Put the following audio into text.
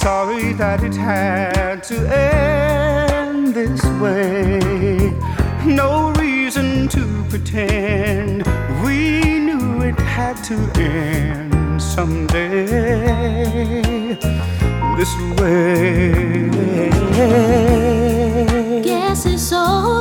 Sorry that it had to end this way. No reason to pretend. We knew it had to end someday this way. Guess it's all